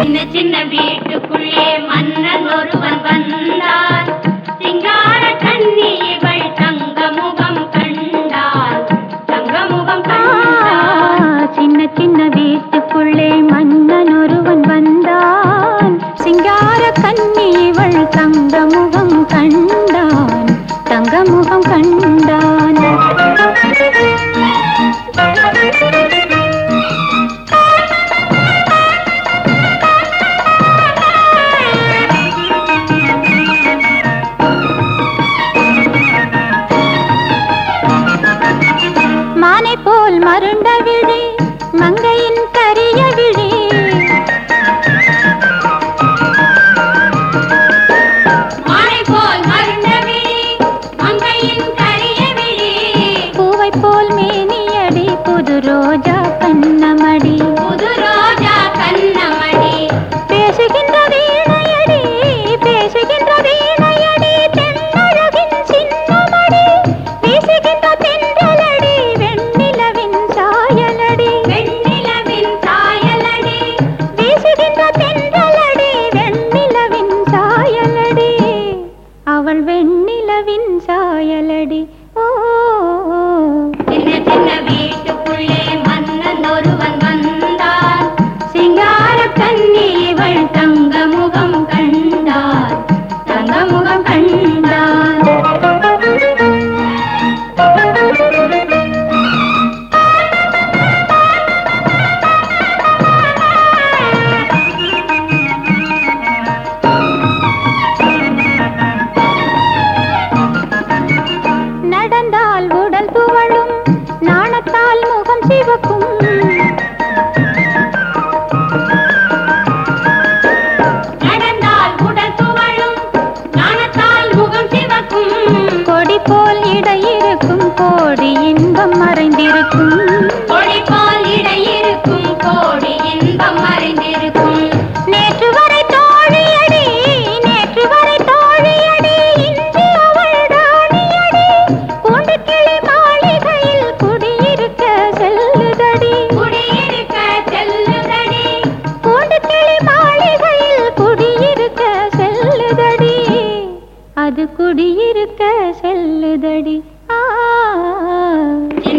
சின்ன சின்ன வீட்டுக்குள்ளே மன்னன் ஒருவன் வந்தான். சிங்கார கண்ணி இவள் தங்க முகம் கண்டாள், தங்க முகம் கண்டாள். சின்ன சின்ன வீட்டுக்குள்ளே மன்னன் ஒருவன் வந்தான். சிங்கார கண்ணி இவள் தங்க முகம் கண்டான், தங்க முகம் கண்டான். மானை போல் மருண்ட விழி மங்கையின் கரிய விழி, மானை போல் மருண்ட விழி மங்கையின் கரிய விழி, பூவை போல் மேனியடி புது ரோஜா கண்ணமடி, புது ரோஜா கண்ணமடி. பேசுகின்ற வீணையடி பேசுகின்ற வீணையடி, தென்னழகின் சின்னமடி, வீசுகின்ற தென்றலடி வெண்ணிலவின் சாயலடி, வெண்ணிலவின் சாயலடி, வீசுகின்ற தென்றலடி வெண்ணிலவின் சாயலடி, அவள் வெண்ணிலவின் சாயலடி. ஓ சின்ன சின்ன வீட்டுக்குள்ளே மன்னன் ஒருவன் வந்தான். சிங்கார கண்ணி இவள் தங்க முகம் கண்டாள், தங்க முகம் கண்டாள். நடந்தால் உடல் துவளும், நாணத்தால் முகம் சிவக்கும், நடந்தால் உடல் துவளும், நாணத்தால் முகம் சிவக்கும். கொடி போல் இடை இருக்கும், கோடி இன்பம் மறைந்திருக்கும், கொடி போல் இடை இருக்கும், கோடி இன்பம் மறைந்திருக்கும். நேற்று வரை தோழியடி நேற்று வரை தோழியடி, இன்று அவள் ராணியடி, கூண்டு கிளி மாளிகையில் குடியிருக்க செல்லுதடி, குடியிருக்க செல்லுதடி, கூண்டு கிளி மாளிகையில் குடியிருக்க செல்லுதடி, அது குடியிருக்க செல்லுதடி. ஆ